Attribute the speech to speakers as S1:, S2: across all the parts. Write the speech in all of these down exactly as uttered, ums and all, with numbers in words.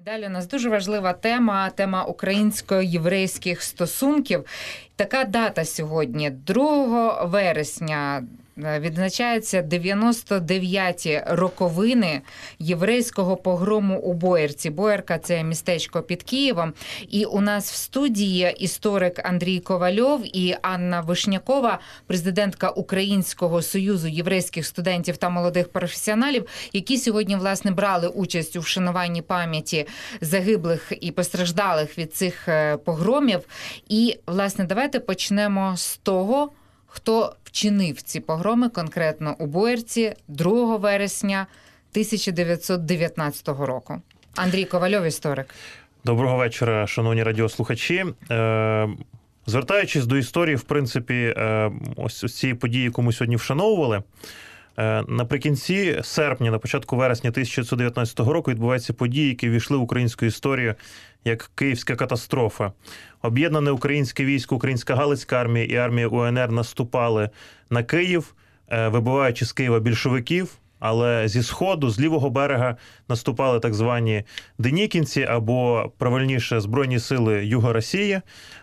S1: Далі у нас дуже важлива тема, тема українсько-єврейських стосунків. Така дата сьогодні, другого вересня, відзначаються дев'яносто дев'яті роковини єврейського погрому у Боярці. Боярка – це містечко під Києвом. І у нас в студії історик Андрій Ковальов і Анна Вишнякова, президентка Українського союзу єврейських студентів та молодих професіоналів, які сьогодні, власне, брали участь у вшануванні пам'яті загиблих і постраждалих від цих погромів. І, власне, давайте почнемо з того, хто вчинив ці погроми конкретно у Боярці другого вересня тисяча дев'ятсот дев'ятнадцятого року. Андрій Ковальов, історик.
S2: Доброго вечора, шановні радіослухачі. Звертаючись до історії, в принципі, ось цієї події, яку ми сьогодні вшановували, наприкінці серпня, на початку вересня тисяча дев'ятсот дев'ятнадцятого року відбуваються події, які ввійшли в українську історію як Київська катастрофа. Об'єднане українське військо, Українська Галицька армія і армія УНР наступали на Київ, вибиваючи з Києва більшовиків, але зі сходу, з лівого берега наступали так звані денікінці, або, правильніше, Збройні сили Юга Росії.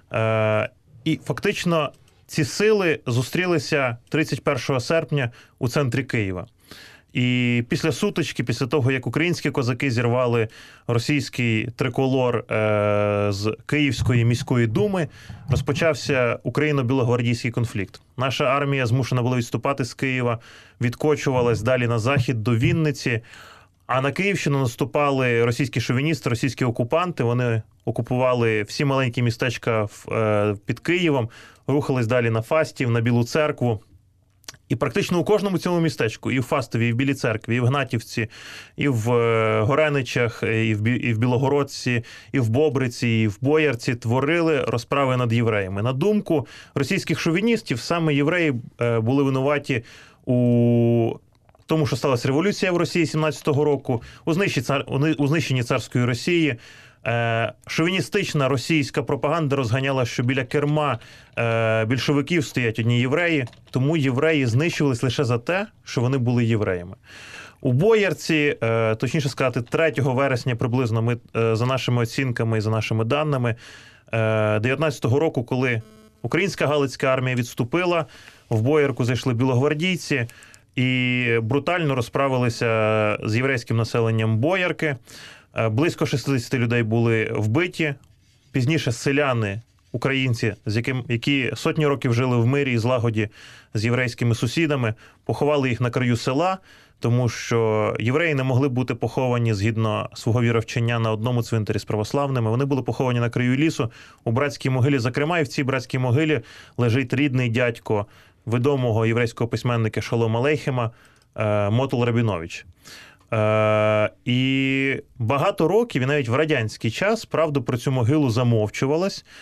S2: І фактично ці сили зустрілися тридцять першого серпня у центрі Києва. І після сутички, після того, як українські козаки зірвали російський триколор з Київської міської думи, розпочався Україно-білогвардійський конфлікт. Наша армія змушена була відступати з Києва, відкочувалась далі на захід до Вінниці, а на Київщину наступали російські шовіністи, російські окупанти. Вони окупували всі маленькі містечка під Києвом, рухались далі на Фастів, на Білу Церкву. І практично у кожному цьому містечку, і в Фастові, і в Білій Церкві, і в Гнатівці, і в Гореничах, і в, і в Білогородці, і в Бобриці, і в Боярці творили розправи над євреями. На думку російських шовіністів, саме євреї були винуваті у тому, що сталася революція в Росії сімнадцятого року, у знищенні, цар... у знищенні царської Росії. Шовіністична російська пропаганда розганяла, що біля керма більшовиків стоять одні євреї, тому євреї знищувались лише за те, що вони були євреями. У Боярці, точніше сказати, третього вересня приблизно, ми, за нашими оцінками і за нашими даними, дев'ятнадцятого року, коли Українська Галицька армія відступила, в Боярку зайшли білогвардійці і брутально розправилися з єврейським населенням Боярки. Близько шістдесят людей були вбиті. Пізніше селяни, українці, з яким, які сотні років жили в мирі і злагоді з єврейськими сусідами, поховали їх на краю села, тому що євреї не могли бути поховані згідно свого віровчення на одному цвинтарі з православними. Вони були поховані на краю лісу, у братській могилі, зокрема, і в цій братській могилі лежить рідний дядько відомого єврейського письменника Шолома Алейхема Мотул Рабінович. Е, і багато років, і навіть в радянський час, правду про цю могилу замовчувалась. Е,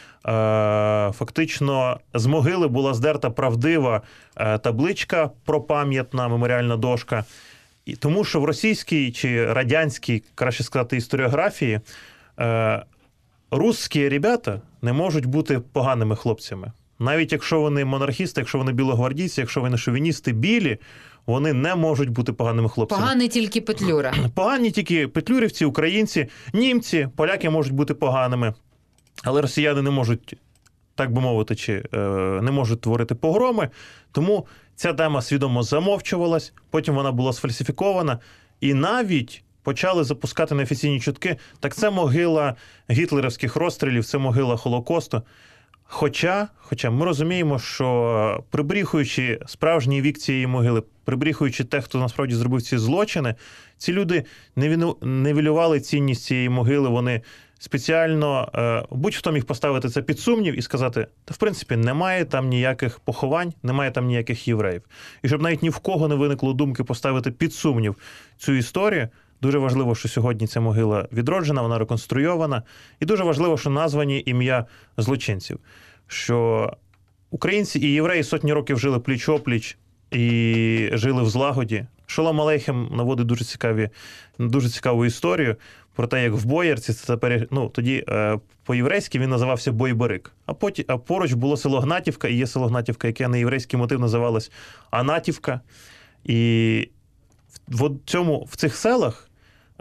S2: фактично, з могили була здерта правдива е, табличка пропам'ятна, меморіальна дошка. І тому що в російській чи радянській, краще сказати, історіографії, е, русські ребята не можуть бути поганими хлопцями. Навіть якщо вони монархісти, якщо вони білогвардійці, якщо вони шовіністи білі, вони не можуть бути поганими хлопцями.
S1: Поганий тільки Петлюра.
S2: Погані тільки петлюрівці, українці, німці, поляки можуть бути поганими. Але росіяни не можуть, так би мовити, чи не можуть творити погроми. Тому ця тема свідомо замовчувалась, потім вона була сфальсифікована. І навіть почали запускати неофіційні чутки. Так це могила гітлерівських розстрілів, це могила Холокосту. Хоча, хоча ми розуміємо, що прибріхуючи справжній вік цієї могили, прибріхуючи те, хто насправді зробив ці злочини, ці люди нівелювали цінність цієї могили, вони спеціально, будь-хто міг поставити це під сумнів і сказати, та в принципі немає там ніяких поховань, немає там ніяких євреїв. І щоб навіть ні в кого не виникло думки поставити під сумнів цю історію, дуже важливо, що сьогодні ця могила відроджена, вона реконструйована. І дуже важливо, що названі ім'я злочинців. Що українці і євреї сотні років жили пліч-опліч і жили в злагоді. Шолом Алейхем наводить дуже цікаві, дуже цікаву історію про те, як в Боярці, це тепер, ну, тоді по-єврейськи він називався Бойберик. А, потім, а поруч було село Гнатівка, і є село Гнатівка, яке на єврейський мотив називалось Анатівка. І в, цьому, в цих селах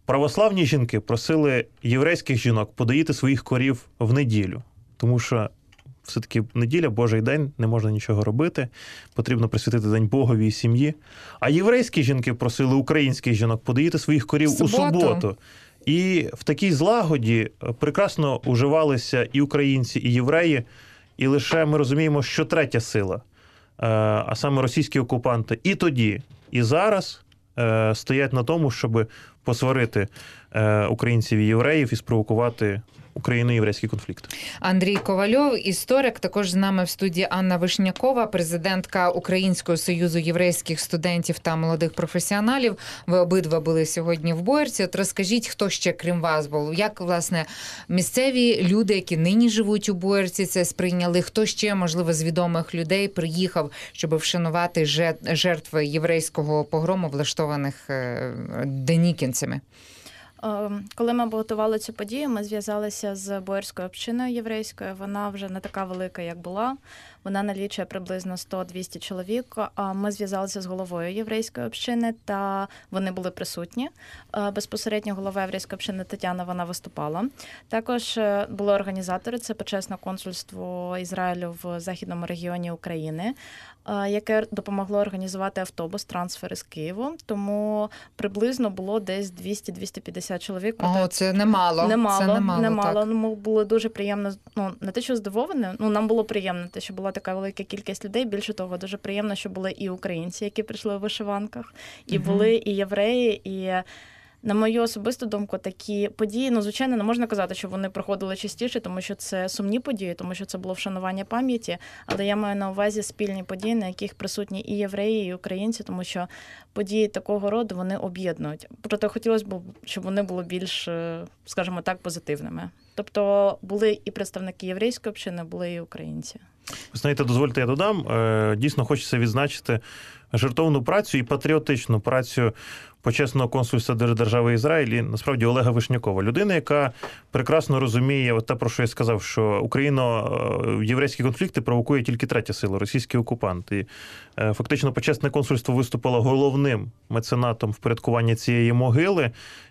S2: православні жінки просили єврейських жінок подоїти своїх корів в неділю, тому що все-таки неділя, Божий день, не можна нічого робити, потрібно присвятити день Богові і сім'ї. А єврейські жінки просили українських жінок подоїти своїх корів
S1: Суботу.
S2: у суботу. І в такій злагоді прекрасно уживалися і українці, і євреї, і лише ми розуміємо, що третя сила, а саме російські окупанти, і тоді, і зараз стоять на тому, щоб посварити українців і євреїв і спровокувати україно-єврейський конфлікт.
S1: Андрій Ковальов, історик, також з нами в студії Анна Вишнякова, президентка Українського союзу єврейських студентів та молодих професіоналів. Ви обидва були сьогодні в Боярці. От розкажіть, хто ще, крім вас, був? Як, власне, місцеві люди, які нині живуть у Боярці, це сприйняли? Хто ще, можливо, з відомих людей приїхав, щоб вшанувати жертви єврейського погрому, влаштованих денікінцями?
S3: Коли ми готували цю подію, ми зв'язалися з боярською общиною єврейською. Вона вже не така велика, як була. Вона налічує приблизно сто-двісті чоловік. Ми зв'язалися з головою єврейської общини, та вони були присутні. Безпосередньо голова єврейської общини Тетяна, вона виступала. Також були організатори, це почесне консульство Ізраїлю в західному регіоні України, яке допомогло організувати автобус, трансфер із Києву. Тому приблизно було десь двісті-двісті п'ятдесят чоловік.
S1: О, це немало.
S3: Немало,
S1: це немало,
S3: немало.
S1: Так.
S3: Ми були дуже приємно, ну, не те, що здивовані, ну, нам було приємно те, що була така велика кількість людей. Більше того, дуже приємно, що були і українці, які прийшли у вишиванках, і угу. були і євреї, і... На мою особисту думку, такі події, ну, звичайно, не можна казати, що вони проходили частіше, тому що це сумні події, тому що це було вшанування пам'яті, але я маю на увазі спільні події, на яких присутні і євреї, і українці, тому що події такого роду, вони об'єднують. Проте хотілося б, щоб вони були більш, скажімо так, позитивними. Тобто були і представники єврейської общини, були і українці.
S2: Ви знаєте, дозвольте, я додам. Дійсно, хочеться відзначити жертовну працю і патріотичну працю почесного консульства держави Ізраїль і, насправді, Олега Вишнякова. Людина, яка прекрасно розуміє те, про що я сказав, що україно-єврейські конфлікти провокує тільки третя сила – російський окупант. І фактично почесне консульство виступило головним меценатом впорядкування цієї могили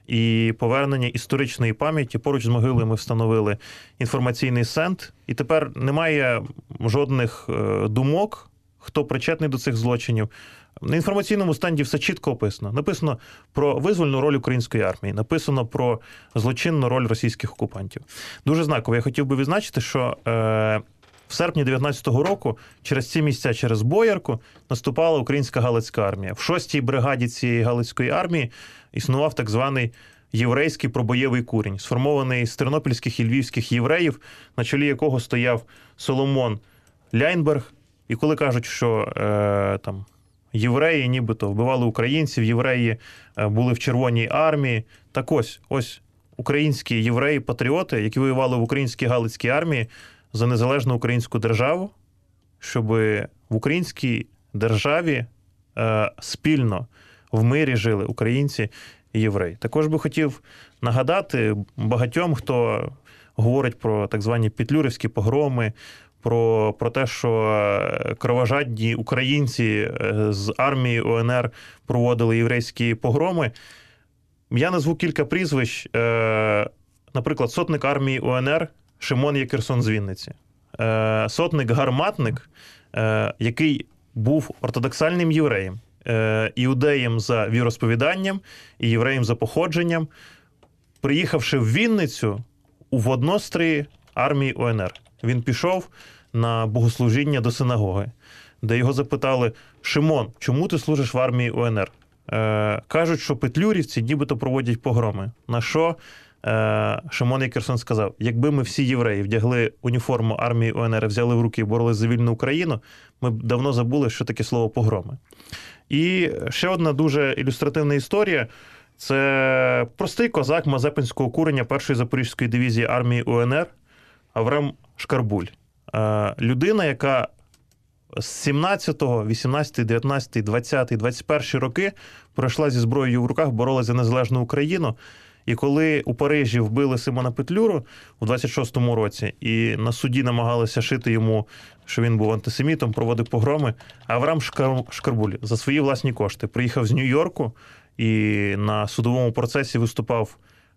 S2: і повернення історичної пам'яті. Поруч з могилою ми встановили інформаційний стенд. І тепер немає жодних думок, хто причетний до цих злочинів. На інформаційному стенді все чітко описано. Написано про визвольну роль української армії, написано про злочинну роль російських окупантів. Дуже знаково. Я хотів би відзначити, що е, в серпні дев'ятнадцятого року через ці місця, через Боярку, наступала українська Галицька армія. В шостій бригаді цієї Галицької армії існував так званий єврейський пробоєвий курінь, сформований з тернопільських і львівських євреїв, на чолі якого стояв Соломон Ляйнберг. І коли кажуть, що е, там євреї нібито вбивали українців, євреї були в Червоній армії, так ось, ось українські євреї-патріоти, які воювали в українській Галицькій армії за незалежну українську державу, щоб в українській державі е, спільно в мирі жили українці і євреї. Також би хотів нагадати багатьом, хто говорить про так звані петлюрівські погроми, Про, про те, що кровожадні українці з армії УНР проводили єврейські погроми. Я назву кілька прізвищ. Наприклад, сотник армії УНР Шимон Якерсон з Вінниці. Сотник Гарматник, який був ортодоксальним євреєм, іудеєм за віросповіданням і євреєм за походженням, приїхавши в Вінницю у воднострої армії УНР. Він пішов на богослужіння до синагоги, де його запитали: «Шимон, чому ти служиш в армії УНР?» Е, кажуть, що петлюрівці нібито проводять погроми. На що е, Шимон Якерсон сказав: «Якби ми всі євреї вдягли уніформу армії УНР, взяли в руки і боролись за вільну Україну, ми б давно забули, що таке слово погроми». І ще одна дуже ілюстративна історія. Це простий козак Мазепинського курення першої Запорізької дивізії армії УНР Аврем Шкарбуль. Людина, яка з сімнадцятого, вісімнадцятого, дев'ятнадцятого, двадцятого, двадцять першого роки пройшла зі зброєю в руках, боролася за незалежну Україну. І коли у Парижі вбили Симона Петлюру у двадцять шостому році, і на суді намагалися шити йому, що він був антисемітом, проводив погроми, Аврам Шкарбуль за свої власні кошти приїхав з Нью-Йорку і на судовому процесі виступав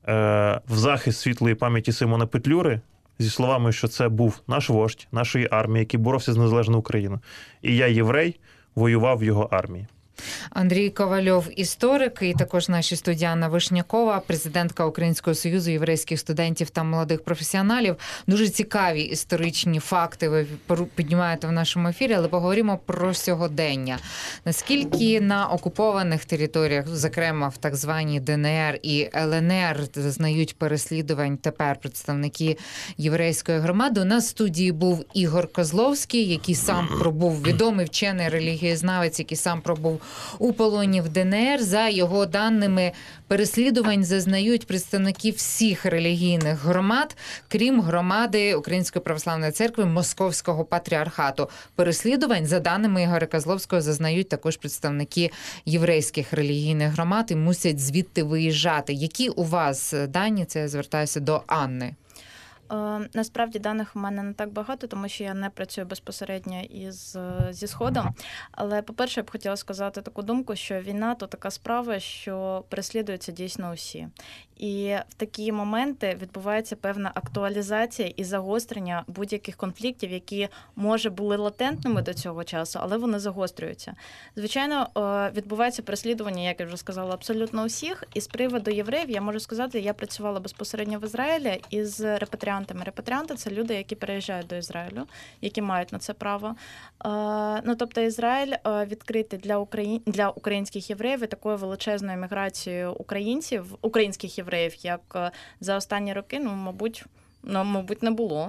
S2: в захист світлої пам'яті Симона Петлюри зі словами, що це був наш вождь нашої армії, який боровся з незалежною Україною. І я, єврей, воював в його армії.
S1: Андрій Ковальов, історик, і також наші студія Анна Вишнякова, президентка Українського союзу єврейських студентів та молодих професіоналів. Дуже цікаві історичні факти ви піднімаєте в нашому ефірі, але поговоримо про сьогодення. Наскільки на окупованих територіях, зокрема в так званій Де Ен Ер і Ел Ен Ер, зазнають переслідувань тепер представники єврейської громади? У нас в студії був Ігор Козловський, який сам пробув, відомий вчений релігієзнавець, який сам пробув у полоні в Де Ен Ер. За його даними, переслідувань зазнають представники всіх релігійних громад, крім громади Української православної церкви Московського патріархату. Переслідувань, за даними Ігоря Козловського, зазнають також представники єврейських релігійних громад і мусять звідти виїжджати. Які у вас дані? Це я звертаюся до Анни.
S3: Насправді даних у мене не так багато, тому що я не працюю безпосередньо із, зі Сходом. Але, по-перше, я б хотіла сказати таку думку, що війна – то така справа, що переслідуються дійсно усі. І в такі моменти відбувається певна актуалізація і загострення будь-яких конфліктів, які, може, були латентними до цього часу, але вони загострюються. Звичайно, відбувається переслідування, як я вже сказала, абсолютно усіх. І з приводу євреїв, я можу сказати, я працювала безпосередньо в Ізраїлі із репатріантами. Репатріанти – це люди, які переїжджають до Ізраїлю, які мають на це право. Ну, тобто Ізраїль відкритий для, Украї... для українських євреїв і такою величезною міграцією українців, українських євреїв, як за останні роки, ну, мабуть, ну, мабуть, не було.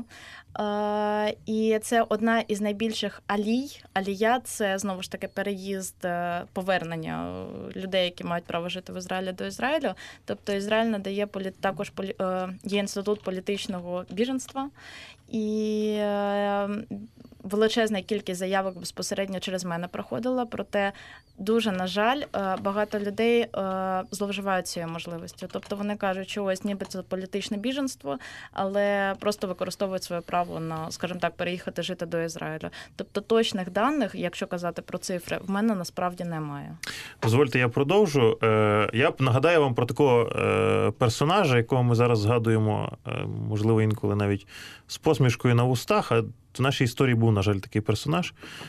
S3: Е, і це одна із найбільших алій. Алія – це, знову ж таки, переїзд, повернення людей, які мають право жити в Ізраїлі, до Ізраїлю. Тобто Ізраїль надає полі... також полі... є інститут політичного біженства. І е, величезна кількість заявок безпосередньо через мене проходила, проте дуже, на жаль, багато людей зловживають цією можливістю. Тобто вони кажуть, що ось ніби це політичне біженство, але просто використовують своє право на, скажімо так, переїхати жити до Ізраїлю. Тобто точних даних, якщо казати про цифри, в мене насправді немає.
S2: Дозвольте, я продовжу. Я нагадаю вам про такого персонажа, якого ми зараз згадуємо, можливо, інколи навіть з посмішкою на вустах, а в нашій історії був, на жаль, такий персонаж.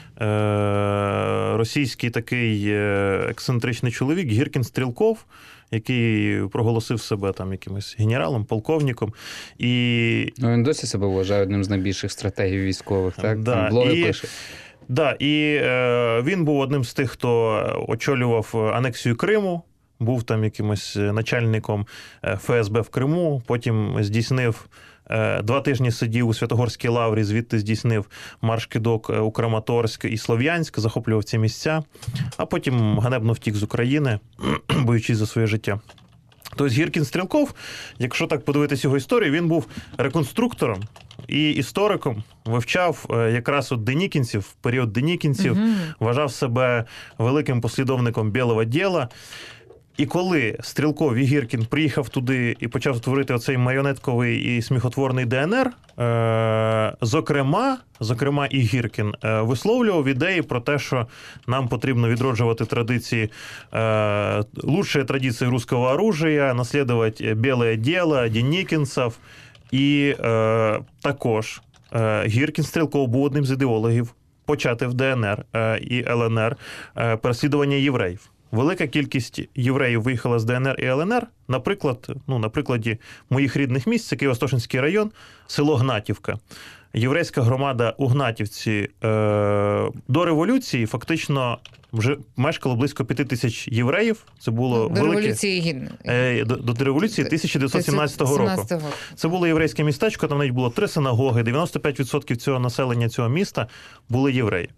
S2: Російський такий ексцентричний чоловік Гіркін Стрілков, який проголосив себе там якимось генералом, полковником. І...
S4: Ну, він досі себе вважає одним з найбільших стратегів військових, так?
S2: Да,
S4: там блоги
S2: і...
S4: пише.
S2: Да, і е, він був одним з тих, хто очолював анексію Криму, був там якимось начальником Еф Ес Бе в Криму, потім здійснив Два тижні сидів у Святогорській лаврі, звідти здійснив марш-кидок у Краматорськ і Слов'янськ, захоплював ці місця, а потім ганебно втік з України, боючись за своє життя. Тобто Гіркін Стрілков, якщо так подивитись його історію, він був реконструктором і істориком, вивчав якраз от денікінців, в період денікінців, угу. вважав себе великим послідовником білого діла. І коли Стрілков і Гіркін приїхав туди і почав творити оцей маріонетковий і сміхотворний Де Ен Ер, е- зокрема, зокрема і Гіркін е- висловлював ідеї про те, що нам потрібно відроджувати традиції, е- лучшие традиції русского оружия, наслідувати біле діло, денікінців. І е- також е- Гіркін Стрілков був одним з ідеологів почати в Де Ен Ер е- і Ел Ен Ер е- переслідування євреїв. Велика кількість євреїв виїхала з Де Ен Ер і Ел Ен Ер. Наприклад, ну, на прикладі моїх рідних місць, це Києво-Святошинський район, село Гнатівка. Єврейська громада у Гнатівці е, до революції фактично вже мешкало близько п'яти тисяч євреїв. Це було
S1: до
S2: велике...
S1: революції...
S2: Е, до, до революції тисяча дев'ятсот сімнадцятого року. Це було єврейське містечко, там навіть було три синагоги, дев'яносто п'ять відсотків цього населення цього міста були євреї.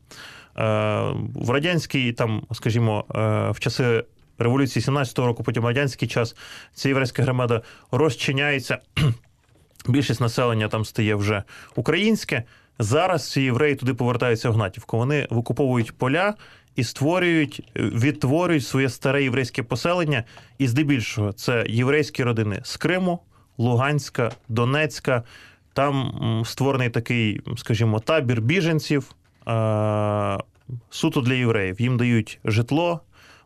S2: В радянський, там, скажімо, в часи революції сімнадцятого року, потім радянський час, ця єврейська громада розчиняється, більшість населення там стає вже українське. Зараз ці євреї туди повертаються в Гнатівку. Вони викуповують поля і створюють, відтворюють своє старе єврейське поселення. І здебільшого це єврейські родини з Криму, Луганська, Донецька. Там створений такий, скажімо, табір біженців, суто для євреїв. Їм дають житло,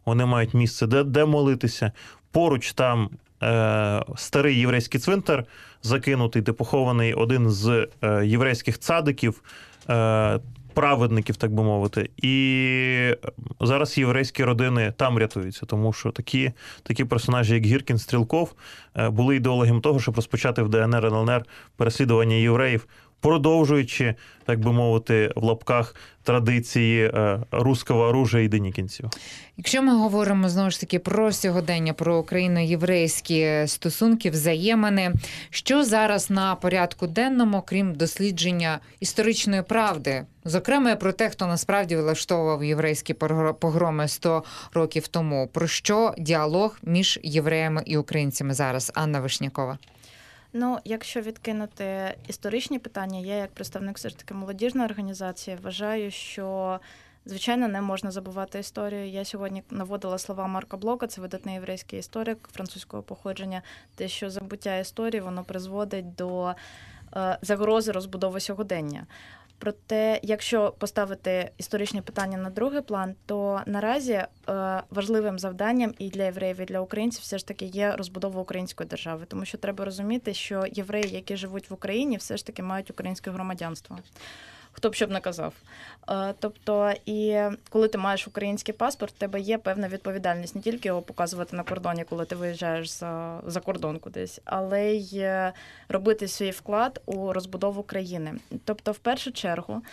S2: вони мають місце, де, де молитися. Поруч там е, старий єврейський цвинтар закинутий, де похований один з е, єврейських цадиків, е, праведників, так би мовити. І зараз єврейські родини там рятуються, тому що такі, такі персонажі, як Гіркін, Стрілков, були ідеологами того, щоб розпочати в ДНР, ен ел ен ер переслідування євреїв, продовжуючи, так би мовити, в лапках традиції руського оружия і денікінців.
S1: Якщо ми говоримо, знову ж таки, про сьогодення, про україно-єврейські стосунки, взаємини, що зараз на порядку денному, крім дослідження історичної правди? Зокрема, про те, хто насправді влаштовував єврейські погроми сто років тому. Про що діалог між євреями і українцями зараз? Анна Вишнякова.
S3: Ну, якщо відкинути історичні питання, я як представник все ж таки молодіжної організації вважаю, що, звичайно, не можна забувати історію. Я сьогодні наводила слова Марка Блока, це видатний єврейський історик французького походження, те, що забуття історії, воно призводить до е, загрози розбудови сьогодення. Проте, якщо поставити історичні питання на другий план, то наразі е, важливим завданням і для євреїв, і для українців все ж таки є розбудова української держави. Тому що треба розуміти, що євреї, які живуть в Україні, все ж таки мають українське громадянство. Хто б що б не казав. Тобто, і коли ти маєш український паспорт, в тебе є певна відповідальність. Не тільки його показувати на кордоні, коли ти виїжджаєш за, за кордон кудись, але й робити свій вклад у розбудову країни. Тобто, в першу чергу,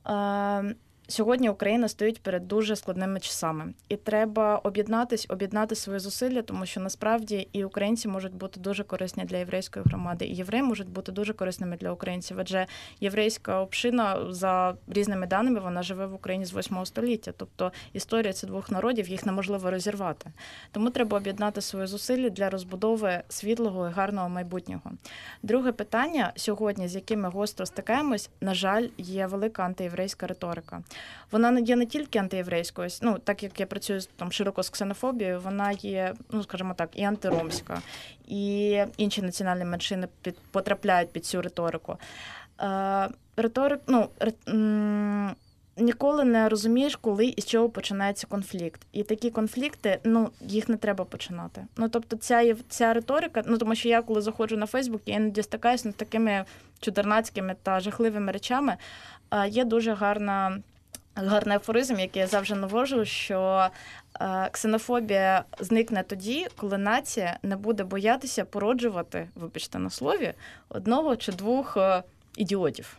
S3: сьогодні Україна стоїть перед дуже складними часами. І треба об'єднатись, об'єднати свої зусилля, тому що насправді і українці можуть бути дуже корисні для єврейської громади, і євреї можуть бути дуже корисними для українців. Адже єврейська община, за різними даними, вона живе в Україні з восьмого століття. Тобто історія цих двох народів, їх неможливо розірвати. Тому треба об'єднати свої зусилля для розбудови світлого і гарного майбутнього. Друге питання сьогодні, з яким ми гостро стикаємось, на жаль, є велика антиєврейська риторика. Вона не є не тільки антиєврейською, ну, так як я працюю там широко з ксенофобією, вона є, ну, скажімо так, і антиромська, і інші національні меншини під, потрапляють під цю риторику. Е, риторик, ну, ри, м, ніколи не розумієш, коли і з чого починається конфлікт. І такі конфлікти, ну, їх не треба починати. Ну, тобто ця, ця риторика, ну, тому що я, коли заходжу на Фейсбук, я іноді стикаюся над такими чудернацькими та жахливими речами. Е, є дуже гарна Гарний афоризм, який я завжди навожу, що е, ксенофобія зникне тоді, коли нація не буде боятися породжувати, вибачте на слові, одного чи двох е, ідіотів.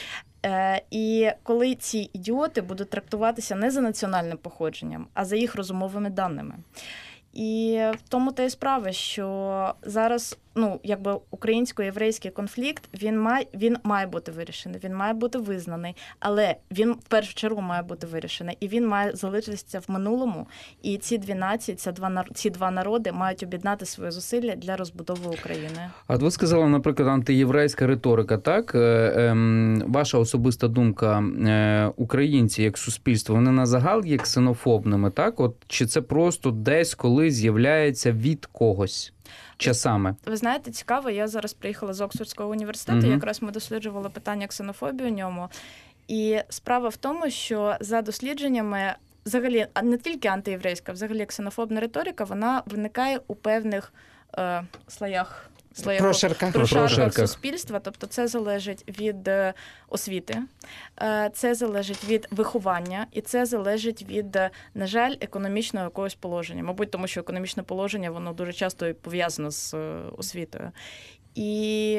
S3: Е, і коли ці ідіоти будуть трактуватися не за національним походженням, а за їх розумовими даними. І в тому та й справа, що зараз, ну, якби українсько-єврейський конфлікт, він має, він має бути вирішений, він має бути визнаний, але він в першу чергу має бути вирішений, і він має залишитися в минулому, і ці дві нації, ці два, ці два народи мають об'єднати свої зусилля для розбудови України. А
S4: ви сказали, наприклад, антиєврейська риторика, так? Ваша особиста думка, українці як суспільство, вони на загал є ксенофобними, так? От, чи це просто десь, коли з'являється від когось? Часами.
S3: Ви знаєте, цікаво, я зараз приїхала з Оксфордського університету, угу. Якраз ми досліджували питання ксенофобії у ньому. І справа в тому, що за дослідженнями, взагалі, не тільки антиєврейська, взагалі ксенофобна риторика, вона виникає у певних е, слоях.
S1: Прошарках.
S3: Прошарках суспільства, тобто це залежить від освіти, це залежить від виховання, і це залежить від, на жаль, економічного якогось положення. Мабуть, тому що економічне положення, воно дуже часто пов'язано з освітою. І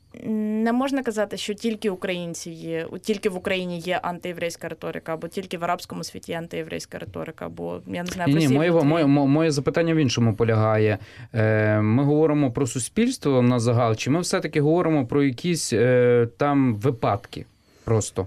S3: не можна казати, що тільки українці є, тільки в Україні є антиєврейська риторика, або тільки в арабському світі є антиєврейська риторика, або, я не знаю,
S4: Ні, ні, моє, моє, моє запитання в іншому полягає. Ми говоримо про суспільство на загал, чи ми все-таки говоримо про якісь там випадки просто?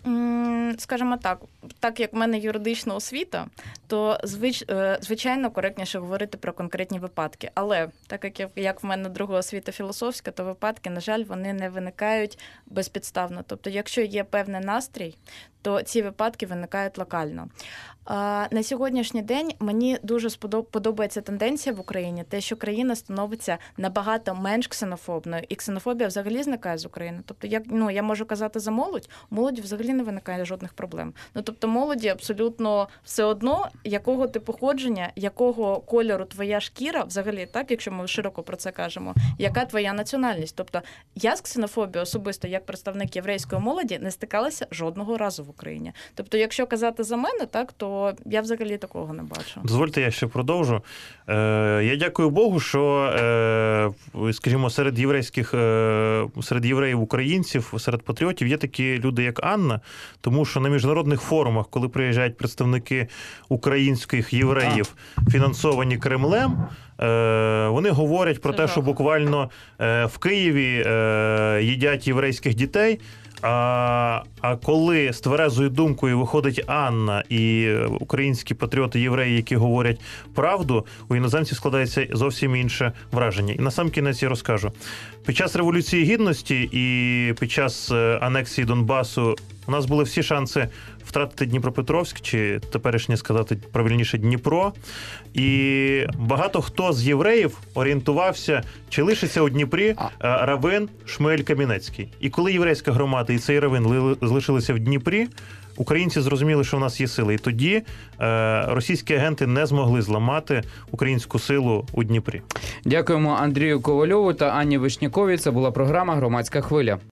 S3: Скажімо так, так як в мене юридична освіта, то звич, звичайно коректніше говорити про конкретні випадки. Але так як, як в мене друга освіта філософська, то випадки, на жаль, вони не виникають безпідставно. Тобто, якщо є певний настрій, то ці випадки виникають локально. А, На сьогоднішній день мені дуже сподоб- подобається тенденція в Україні, те, що країна становиться набагато менш ксенофобною, і ксенофобія взагалі зникає з України. Тобто, як ну я можу казати за молодь, у молоді взагалі не виникає жодних проблем. Ну тобто, молоді абсолютно все одно, якого ти походження, якого кольору твоя шкіра, взагалі, так, якщо ми широко про це кажемо, яка твоя національність. Тобто, я з ксенофобією особисто, як представник єврейської молоді, не стикалася жодного разу в Україні. Тобто, якщо казати за мене, так то я взагалі такого не бачу.
S2: Дозвольте, я ще продовжу. Е, я дякую Богу, що, е, скажімо, серед єврейських, е, серед євреїв-українців, серед патріотів є такі люди, як Анна, тому що на міжнародних форумах, коли приїжджають представники українських євреїв, фінансовані Кремлем, е, вони говорять про
S3: Це
S2: те,
S3: жах.
S2: що буквально е, в Києві е, їдять єврейських дітей. А, а коли з тверезою думкою виходить Анна і українські патріоти-євреї, які говорять правду, у іноземців складається зовсім інше враження. І на сам кінець я розкажу. Під час Революції Гідності і під час анексії Донбасу у нас були всі шанси втратити Дніпропетровськ, чи теперішнє сказати правильніше Дніпро. І багато хто з євреїв орієнтувався, чи лишиться у Дніпрі равин Шмуель Камінецький. І коли єврейська громада і цей равин ли- залишилися в Дніпрі, українці зрозуміли, що в нас є сили. І тоді е, російські агенти не змогли зламати українську силу у Дніпрі.
S4: Дякуємо Андрію Ковальову та Анні Вишняковій. Це була програма «Громадська хвиля».